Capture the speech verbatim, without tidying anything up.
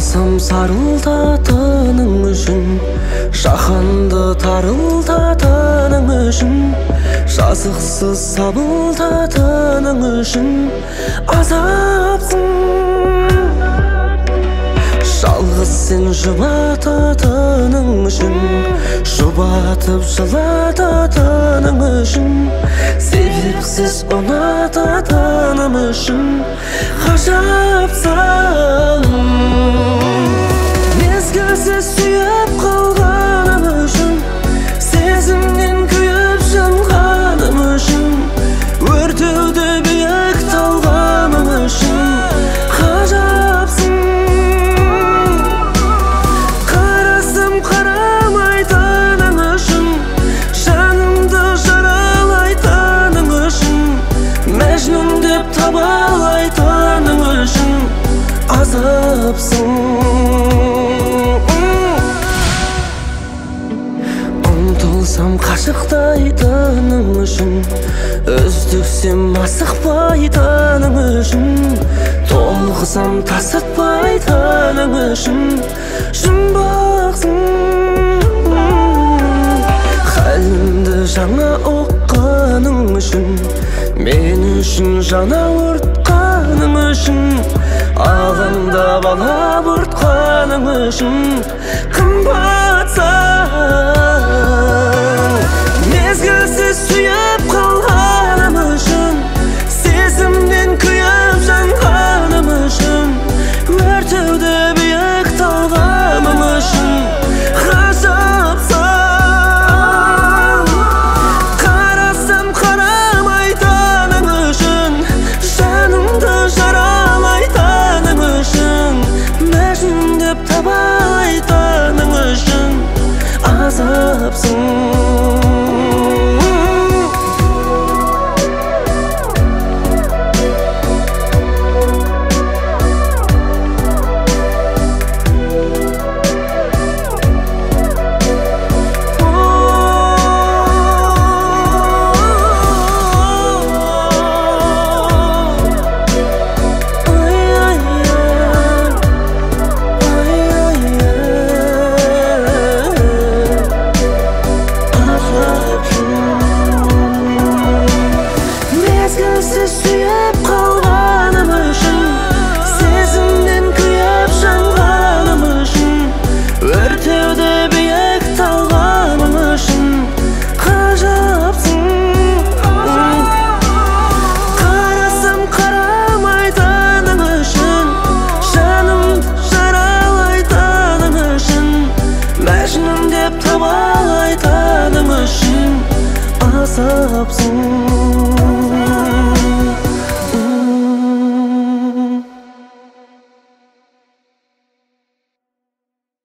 болсам сарылтатының үшін, жаһанды тарылтатының үшін, жазықсыз сабылтатының үшін азапсың. Жалғыз сен жұбататының үшін, жұбатып жылататының үшін, себепсіз ұнататының үшін ғажапсың. Мезгілсіз сүйіп қалғаным үшін, сезімнен күйіп жанғаным үшін, өртеуді биік талғаным үшін ғажапсың. Қарасам қарамайтының үшін, жанымды жаралайтының үшін, мәжнүн деп табалайтының үшін азапсың. Ұмтылсам қашықтайтының үшін, үздіксем асықпайтының үшін, толқысам тасытпайтының үшін жұмбақсың. Халімді жаңа ұққаның үшін, мен үшін жаңа ұртқаның үшін, алаңда бала бұртқаның үшін қымбатсың. Мезгілсіз сүйіп қалғаным үшін, сезімнен күйіп жанғаным үшін, өртеуді биік талғаным үшін ғажапсың. Қарасам қарамайтының үшін, жанымды жаралайтының үшін, мәжнүн деп табалайтының үшін азапсың. Мезгілсіз сүйіп қалғаным үшін, сезімнен күйіп жанғаным үшін, өртеуді биік талғаным үшін ғажапсың. Қарасам қарамайтының үшін, жанымды жаралайтының үшін, мәжнүн деп табалайтының үшін азапсың.